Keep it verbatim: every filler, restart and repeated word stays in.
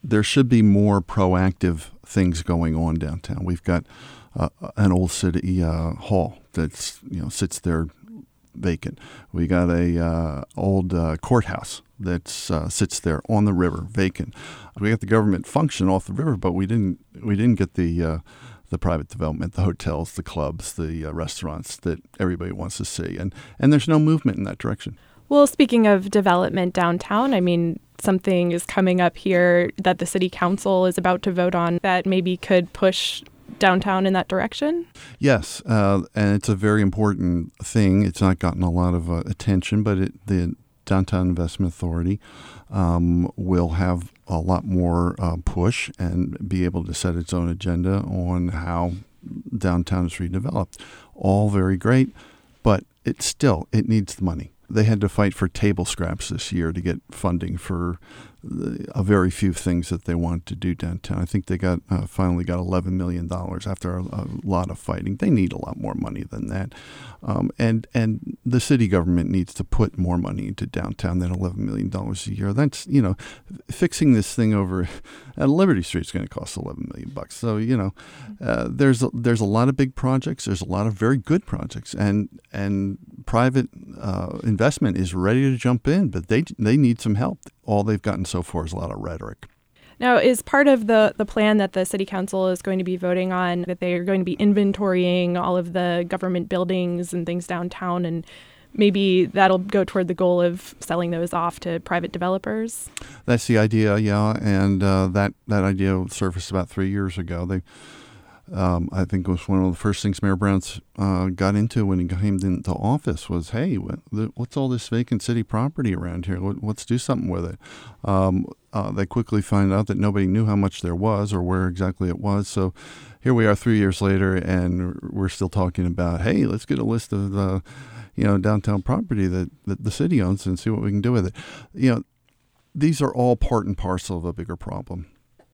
there should be more proactive things going on downtown. We've got uh, an old city uh, hall that's you know sits there vacant. We got a uh, old uh, courthouse that uh, sits there on the river vacant. We got the government function off the river, but we didn't we didn't get the uh, the private development, the hotels, the clubs, the uh, restaurants that everybody wants to see, and and there's no movement in that direction. Well, speaking of development downtown, I mean, something is coming up here that the city council is about to vote on that maybe could push downtown in that direction? Yes, uh, and it's a very important thing. It's not gotten a lot of uh, attention, but it, the Downtown Investment Authority um, will have a lot more uh, push and be able to set its own agenda on how downtown is redeveloped. All very great, but it still, it needs the money. They had to fight for table scraps this year to get funding for the, a very few things that they wanted to do downtown. I think they got uh, finally got eleven million dollars after a, a lot of fighting. They need a lot more money than that. Um, and and the city government needs to put more money into downtown than eleven million dollars a year. That's, you know, fixing this thing over at Liberty Street is going to cost eleven million dollars bucks. So, you know, uh, there's, a, there's a lot of big projects. There's a lot of very good projects. And, and private uh, investment is ready to jump in, but they they need some help. All they've gotten so far is a lot of rhetoric. Now, is part of the, the plan that the city council is going to be voting on that they are going to be inventorying all of the government buildings and things downtown, and maybe that'll go toward the goal of selling those off to private developers? That's the idea, yeah, and uh, that, that idea surfaced about three years ago. They Um, I think it was one of the first things Mayor Brown's uh, got into when he came into office was, hey, what, what's all this vacant city property around here? Let, let's do something with it. Um, uh, they quickly find out that nobody knew how much there was or where exactly it was. So here we are three years later, and we're still talking about, hey, let's get a list of the, you know, downtown property that, that the city owns and see what we can do with it. You know, these are all part and parcel of a bigger problem.